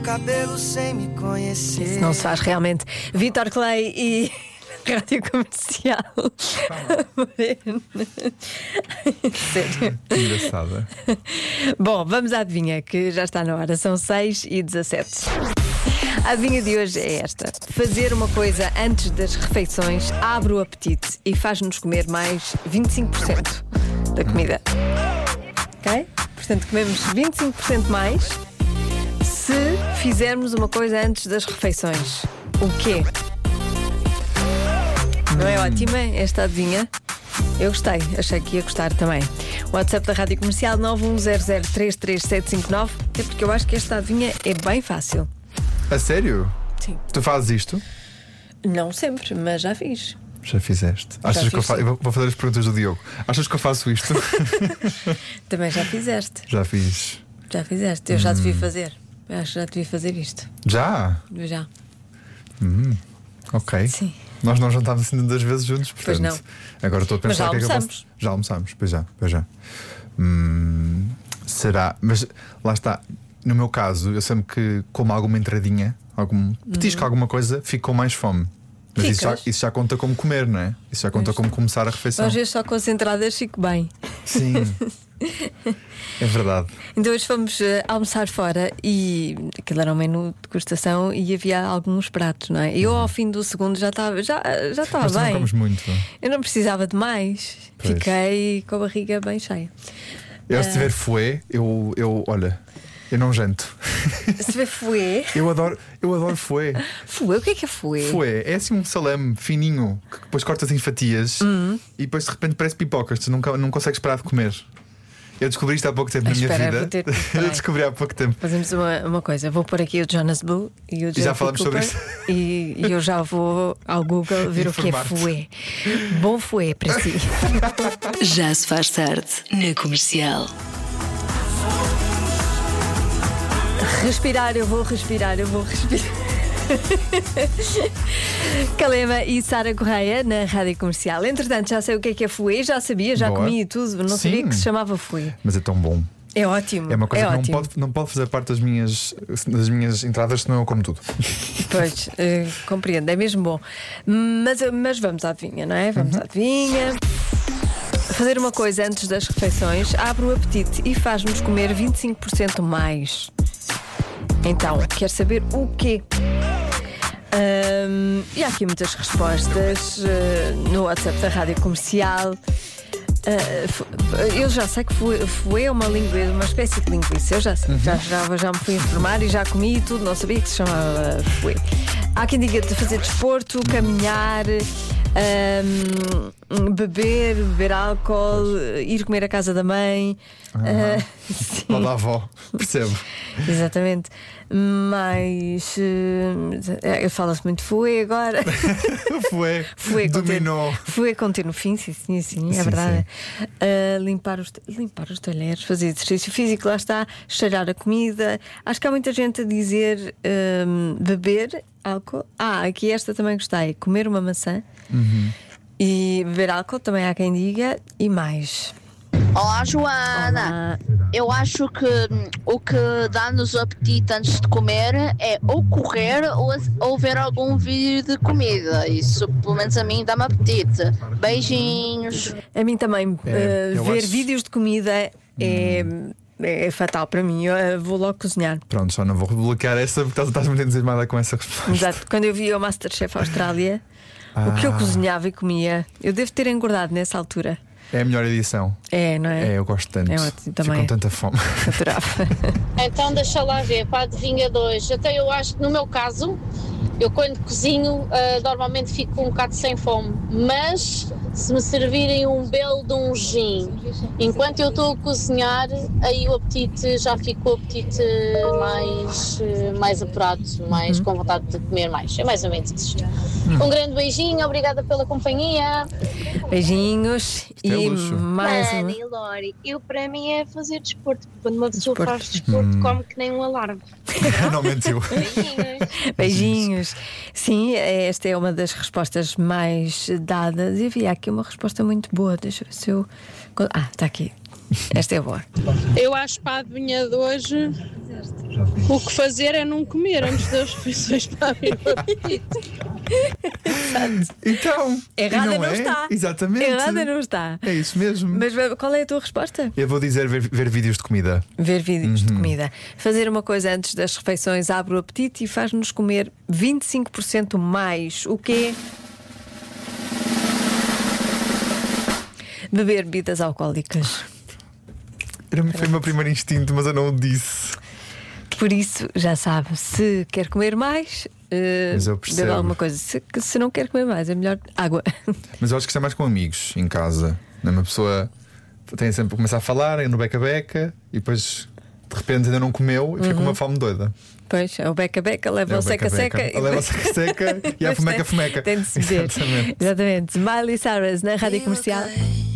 cabelo sem me conhecer. Isso não se faz realmente. Vítor Clay e Rádio Comercial. Sério. Engraçada. Bom, vamos à adivinha, que já está na hora. São 6h17. A adivinha de hoje é esta: fazer uma coisa antes das refeições abre o apetite e faz-nos comer mais 25% da comida. Ok? Portanto, comemos 25% mais se fizermos uma coisa antes das refeições. O quê? Não é ótima esta adivinha? Eu gostei, achei que ia gostar também. O WhatsApp da Rádio Comercial 910033759. É porque eu acho que esta adivinha é bem fácil. A sério? Sim. Tu fazes isto? Não sempre, mas já fiz. Já fizeste? Achas fiz, que eu faço? Eu vou fazer as perguntas do Diogo. Achas que eu faço isto? Também já fizeste. Já fiz. Já fizeste, eu já devia fazer. Eu acho que já devia fazer isto. Já? Já. Ok. Sim. Nós não jantámos assim tantas vezes juntos, portanto. Pois não. Agora estou a pensar Mas já o que é que eu almoçamos. faço. Já almoçamos, pois já. Será? Mas lá está. No meu caso, eu sempre que como alguma entradinha, algum petisco, alguma coisa, fico com mais fome. Mas isso já conta como comer, não é? Isso já conta como começar a refeição. Às vezes só concentradas fico bem. Sim. É verdade. Então hoje fomos almoçar fora e aquilo era um menu de degustação e havia alguns pratos, não é? Eu ao fim do segundo já estava Mas tu bem. não comes muito. Eu não precisava de mais. Pois. Fiquei com a barriga bem cheia. Eu se tiver fouet, olha, eu não janto. Se vê fouet. Eu adoro fouet. Fouet? O que é fouet? Fouet é assim um salame fininho que depois cortas em fatias e depois de repente parece pipocas. Tu não consegues parar de comer. Eu descobri isto há pouco tempo na minha vida. Eu descobri há pouco tempo. Fazemos uma coisa. Vou pôr aqui o Jonas Blue e o já Jeffrey falamos sobre Cooper, isto. e eu já vou ao Google ver o que é Informar-te. fouet. Bom fouet para si. Já se faz tarde na Comercial. Respirar, eu vou respirar. Calema e Sara Correia na Rádio Comercial. Entretanto, já sei o que é fouet, já sabia, já Boa. comi e tudo. Não sabia que se chamava fouet. Mas é tão bom. É ótimo. É uma coisa que ótimo. não pode fazer parte das minhas entradas, senão eu como tudo. Pois, compreendo, é mesmo bom. Mas vamos à adivinha, não é? Vamos à adivinha. Fazer uma coisa antes das refeições abre o apetite e faz-nos comer 25% mais. Então, quer saber o quê? E há aqui muitas respostas no WhatsApp da Rádio Comercial. Eu já sei que fouet é uma espécie de linguiça. Eu já sei, já me fui informar e já comi e tudo, não sabia que se chamava fouet. Há quem diga de fazer desporto, caminhar, beber álcool, ir comer à casa da mãe. Lá da avó, percebo. Exatamente. Mas fala-se muito fouet agora. Fouet dominou. Fouet contínuo. Sim, é verdade. Limpar os talheres, fazer exercício físico, lá está, cheirar a comida. Acho que há muita gente a dizer beber álcool. Aqui esta também gostei. Comer uma maçã e beber álcool, também há quem diga. E mais. Olá, Joana. Eu acho que o que dá-nos o apetite antes de comer é ou correr ou ver algum vídeo de comida. Isso, pelo menos a mim, dá-me apetite. Beijinhos. A mim também. Eu Ver acho- vídeos de comida é fatal para mim. Eu vou logo cozinhar. Pronto, só não vou bloquear essa porque estás muito entusiasmada com essa resposta. Exato. Quando eu via o Masterchef Austrália, o que eu cozinhava e comia, eu devo ter engordado nessa altura. É a melhor edição. É, não é? Eu gosto tanto. É ótimo, Fico também. com tanta fome. Adorava. Então deixa lá ver, para a adivinha de hoje. Até eu acho que no meu caso, eu quando cozinho normalmente fico um bocado sem fome. Mas se me servirem um belo de um gin, enquanto eu estou a cozinhar, aí o apetite já fica o apetite mais apurado, mais com vontade de comer mais. É mais ou menos isto. Um grande beijinho, obrigada pela companhia. Beijinhos é e luxo. mais Ana uma. e Lori, eu para mim é fazer desporto. Quando uma pessoa Desporto. faz desporto, come que nem um alarme. Não mentiu. Beijinhos. Beijinhos. Sim, esta é uma das respostas mais dadas. E havia aqui uma resposta muito boa. Deixa eu ver se eu. Está aqui. Esta é boa. Eu acho para a adivinha de hoje o que fazer é não comer antes das refeições para abrir o apetite. Então, Errada não não é? está. Exatamente. Errada não está. É isso mesmo. Mas qual é a tua resposta? Eu vou dizer ver vídeos de comida. Ver vídeos de comida. Fazer uma coisa antes das refeições abre o apetite e faz-nos comer 25% mais. O quê? Beber bebidas alcoólicas. Foi o meu primeiro instinto, mas eu não o disse. Por isso, já sabe, se quer comer mais, Mas eu percebo. beba alguma coisa. Se não quer comer mais, é melhor água. Mas eu acho que isto é mais com amigos em casa. Uma pessoa tem sempre começar a falar no beca-beca e depois de repente ainda não comeu e fica com uma fome doida. Pois, é o beca-beca, leva o seca-seca. Leva o seca-seca e a fumeca-fumeca. Tem de se ver. Exatamente. Exatamente. Miley Cyrus na Rádio Comercial.